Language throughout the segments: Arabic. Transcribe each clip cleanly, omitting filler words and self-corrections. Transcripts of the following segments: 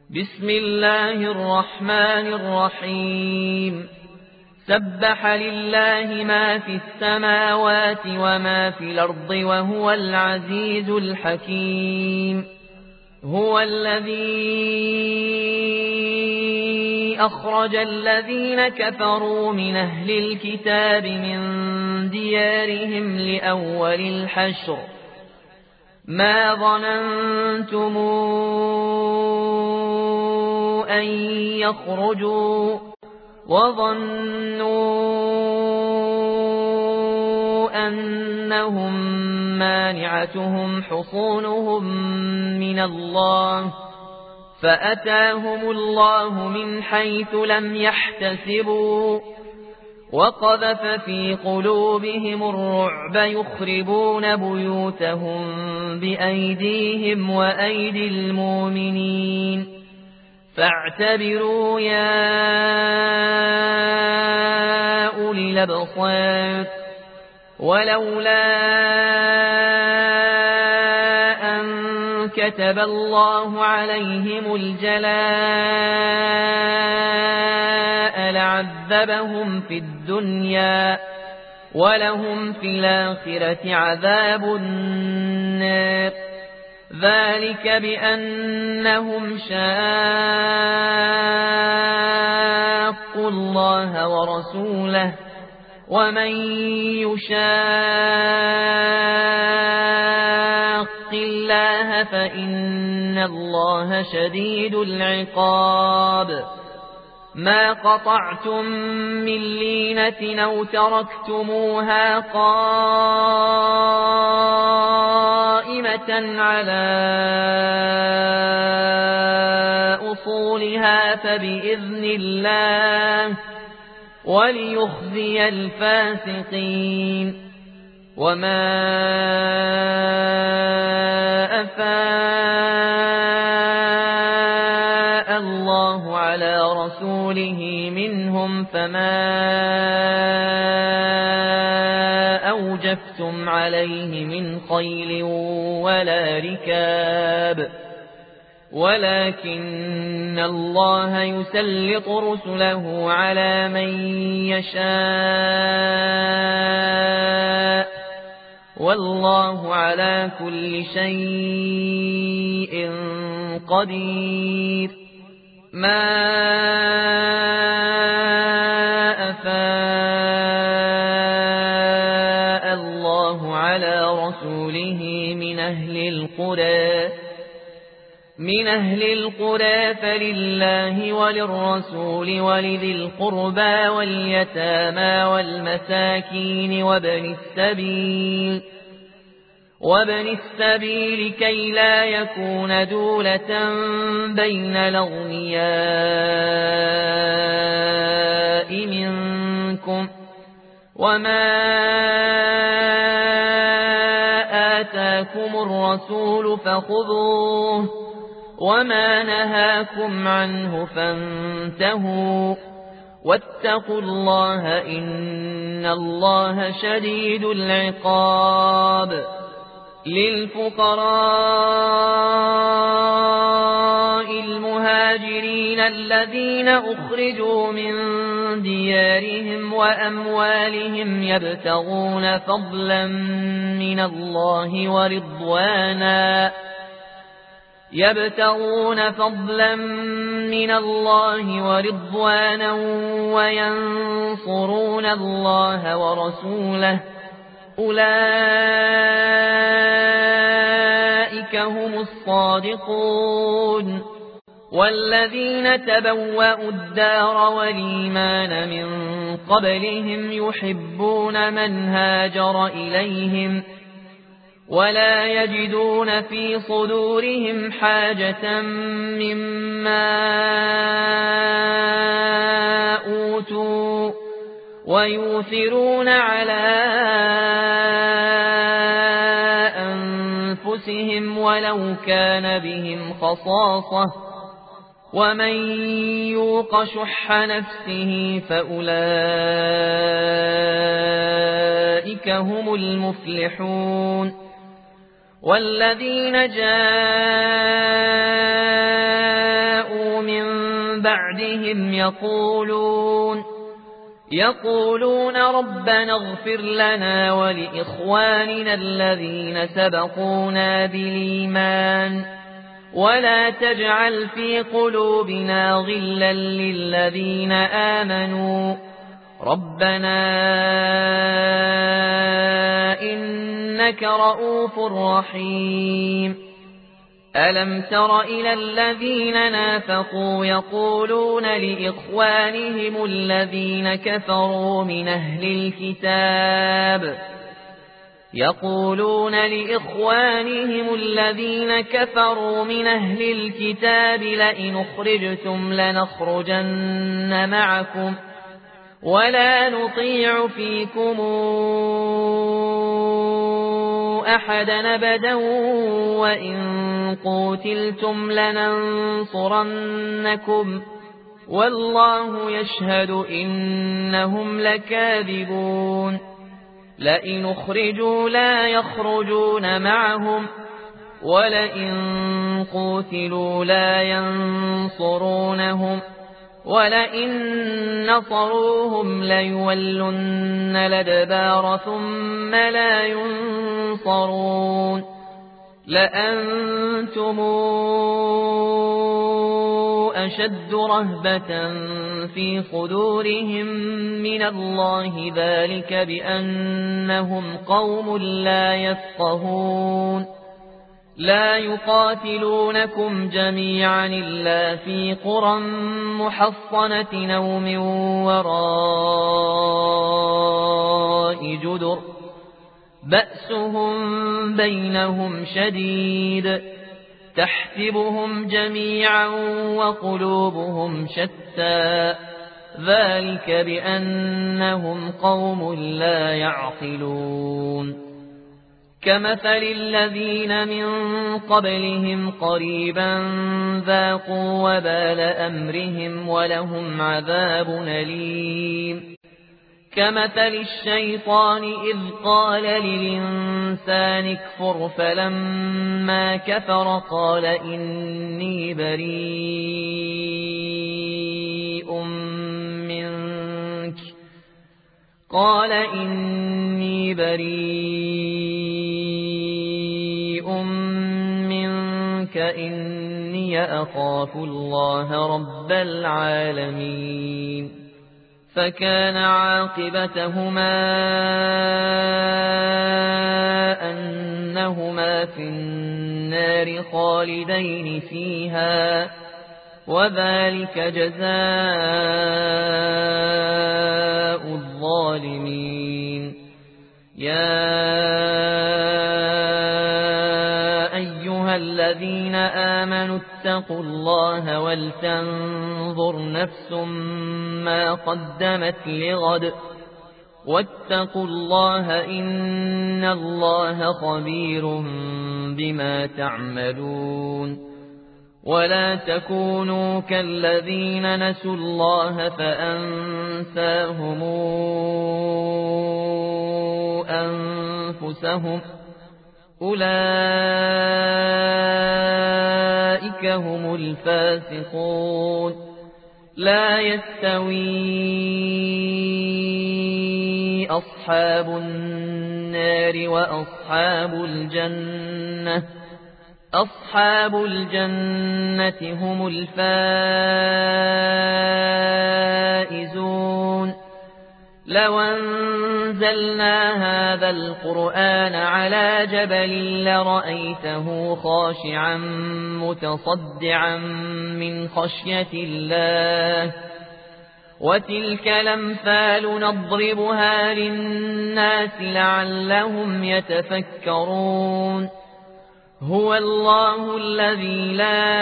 بسم الله الرحمن الرحيم. سبح لله ما في السماوات وما في الأرض وهو العزيز الحكيم. هو الذي أخرج الذين كفروا من أهل الكتاب من ديارهم لأول الحشر ما ظننتم أن يخرجوا وظنوا أنهم مانعتهم حصونهم من الله فأتاهم الله من حيث لم يحتسبوا وقذف في قلوبهم الرعب يخربون بيوتهم بأيديهم وأيدي المؤمنين فاعتبروا يا أولي الأبصار. ولولا أن كتب الله عليهم الجلاء لعذبهم في الدنيا ولهم في الآخرة عذاب النار. ذلك بأنهم شاقوا الله ورسوله ومن يشاق الله فإن الله شديد العقاب. ما قطعتم من لينة أو تركتموها قائمة على أصولها فبإذن الله وليخزي الفاسقين. وما أفاء الله على رسوله منهم فما أوجفتم عليه من خيل ولا ركاب ولكن الله يسلط رسله على من يشاء والله على كل شيء قدير. ما أفاء الله على رسوله من أهل القرى فلله وللرسول ولذي القربى واليتامى والمساكين وابن السبيل كي لا يكون دولة بين الأغنياء منكم. وما آتاكم الرسول فخذوه وما نهاكم عنه فانتهوا واتقوا الله إن الله شديد العقاب. للفقراء المهاجرين الذين أخرجوا من ديارهم وأموالهم يبتغون فضلا من الله ورضوانا وينصرون الله ورسوله أولئك هم الصادقون. والذين تبوأوا الدار والإيمان من قبلهم يحبون من هاجر إليهم ولا يجدون في صدورهم حاجة مما أوتوا ويؤثرون على أنفسهم ولو كان بهم خصاصة ومن يوق شح نفسه فأولئك هم المفلحون. والذين جاءوا بعدهم يقولون ربنا اغفر لنا ولإخواننا الذين سبقونا بالإيمان ولا تجعل في قلوبنا غلا للذين آمنوا ربنا إنك رؤوف رحيم ألم تر إلى الذين نافقوا يقولون لإخوانهم الذين كفروا من أهل الكتاب لئن أخرجتم لنخرجن معكم ولا نطيع فيكم أحدا أبدا وإن قوتلتم لننصرنكم والله يشهد إنهم لكاذبون لئن أخرجوا لا يخرجون معهم ولئن قوتلوا لا ينصرونهم ولئن نصروهم ليولن الأدبار ثم لا ينصرون لأنتم أشد رهبة في صدورهم من الله ذلك بأنهم قوم لا يفقهون لا يقاتلونكم جميعا إلا في قرى محصنة أو من وراء جدر بأسهم بينهم شديد تحسبهم جميعا وقلوبهم شتى ذلك بأنهم قوم لا يعقلون كمثل الذين من قبلهم قريبا ذاقوا وبال أمرهم ولهم عذاب أليم كمثل الشيطان إذ قال للإنسان اكفر فلما كفر قال إني بريء منك إني أخاف الله رب العالمين فكان عاقبتهما أنهما في النار خالدين فيها وذلك جزاء الظالمين يا أيها الذين آمنوا اتقوا الله ولتنظر نفس ما قدمت لغد واتقوا الله إن الله خبير بما تعملون ولا تكونوا كالذين نسوا الله فأنساهم أنفسهم أولئك هم الفاسقون لا يستوي أصحاب النار أصحاب الجنة هم الفائزون لو أنزلنا هذا القرآن على جبل لرأيته خاشعا متصدعا من خشية الله وتلك الأمثال نضربها للناس لعلهم يتفكرون هو الله الذي لا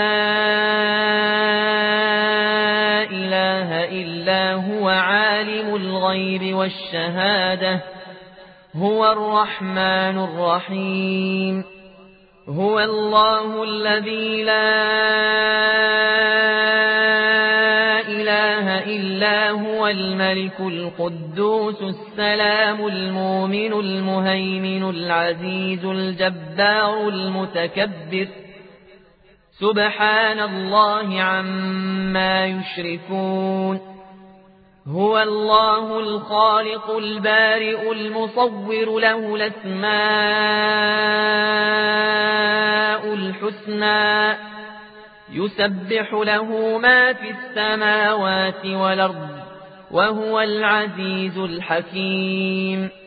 إله إلا هو عالم الغيب والشهادة هو الرحمن الرحيم هو الله الذي لا إله إلا هو الملك القدوس السلام المؤمن المهيمن العزيز الجبار المتكبر سبحان الله عما يشركون هو الله الخالق البارئ المصور له الأسماء الحسنى يسبح له ما في السماوات والأرض وهو العزيز الحكيم